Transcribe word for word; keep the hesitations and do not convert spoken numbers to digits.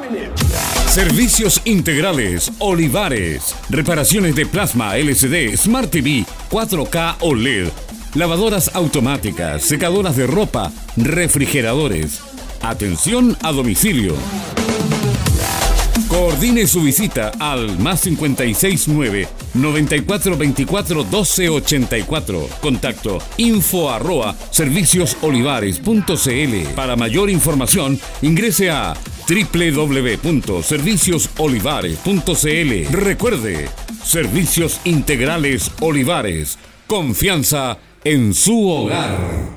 Servicios integrales Olivares. Reparaciones de plasma, L C D, Smart T V, cuatro K o L E D. Lavadoras automáticas, secadoras de ropa, refrigeradores. Atención a domicilio. Coordine su visita al más cincuenta y seis nueve, noventa y cuatro veinticuatro, doce ochenta y cuatro. Contacto info arroba serviciosolivares punto cl. Para mayor información, ingrese a doble u doble u doble u punto serviciosolivares punto cl. Recuerde, Servicios Integrales Olivares. Confianza en su hogar.